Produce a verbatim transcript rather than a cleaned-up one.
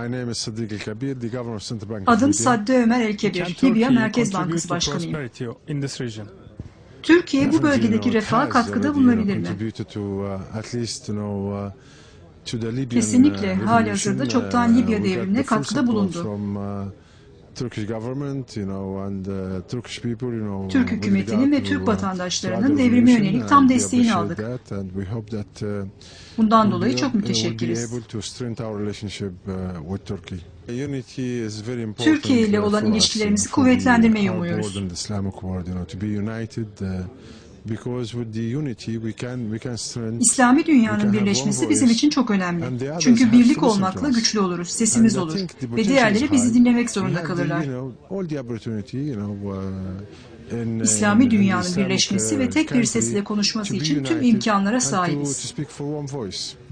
Adım Sadde Ömer El-Kebir, Libya Merkez Bankası Başkanıyım. Türkiye bu bölgedeki refaha katkıda bulunabilir mi? Kesinlikle, halihazırda çoktan Libya devrimine katkıda bulundu. Türk hükümetinin ve Türk vatandaşlarının devrime yönelik tam desteğini aldık. Bundan dolayı çok müteşekkiriz. Türkiye ile olan ilişkilerimizi kuvvetlendirmeyi umuyoruz. İslami dünyanın birleşmesi bizim için çok önemli. Çünkü birlik olmakla güçlü oluruz, sesimiz olur ve diğerleri bizi dinlemek zorunda kalırlar. İslami dünyanın birleşmesi ve tek bir sesle konuşması için tüm imkanlara sahibiz.